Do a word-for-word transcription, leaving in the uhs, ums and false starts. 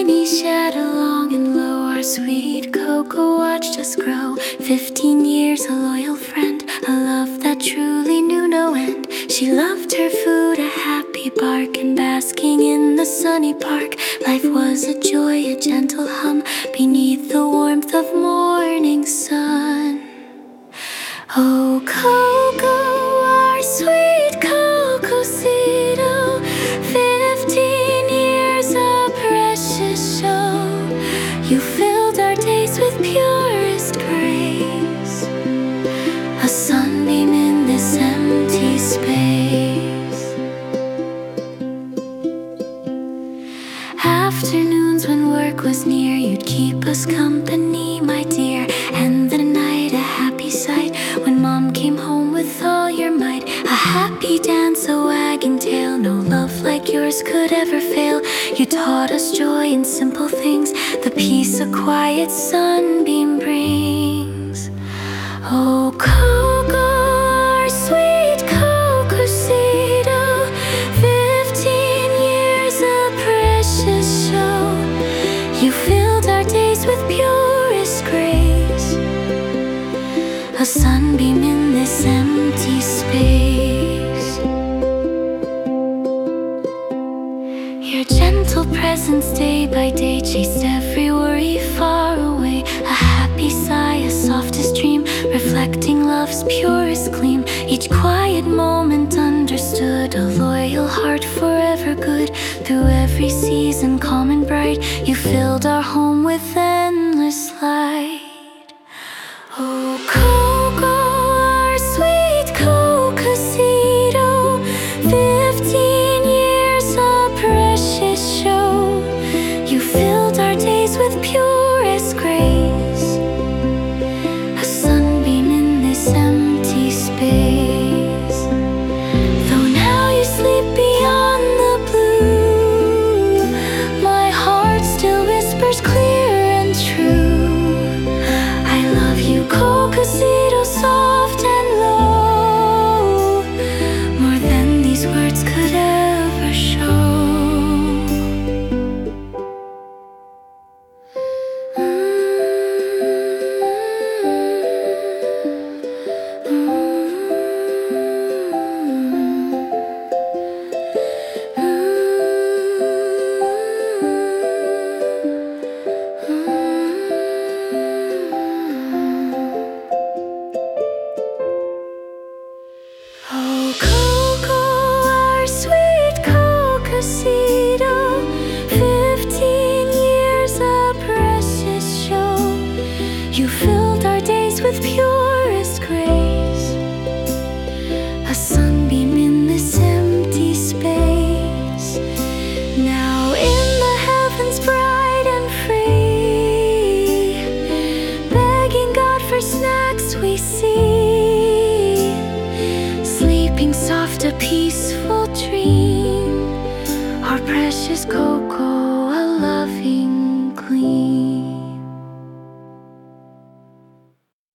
beneath shadow long and low, our sweet cocoa watched us grow. Fifteen years, a loyal friend, a love that truly knew no end. She loved her food, a happy bark, and basking in the sunny park. Life was a joy, a gentle hum, beneath the warmth of morning sun. Oh, Cocoa, our sweet Cocosito, fifteen years, a precious show. You filled our days with purest grace, a sunbeam in this empty space. Afternoons when work was near, you'd keep us company, my dear. And the night, a happy sight, when Mom came home with all your might. A happy dance, a wagging tail, no love like yours could ever fail. You taught us joy in simple things, the peace a quiet sunbeam brings. Oh, Cocoa, our sweet Cocosito, fifteen years, a precious show. You filled our days with purest grace, a sunbeam in this empty space. Your gentle presence day by day chased every worry far away. A happy sigh, a softest dream, reflecting love's purest gleam. Each quiet moment understood, a loyal heart forever good. Through every season calm and bright, you filled our home with endless light. Oh, Cocoa, our sweet Cocosito, fifteen years, a precious show. You filled our days with purest grace, a sunbeam in this empty space. Though now you sleep beyond the blue, my heart still whispers clear and true. I love you, Cocosito, soft and low, more than these words could ever show. Oh, Cocoa, our sweet Cocosito, fifteen years, a precious show. You filled our days with purest grace, a sunbeam in this empty space. Now in the heavens bright and free, begging God for snacks we see, sleeping soft, a peaceful dream. Our precious Cocoa, a loving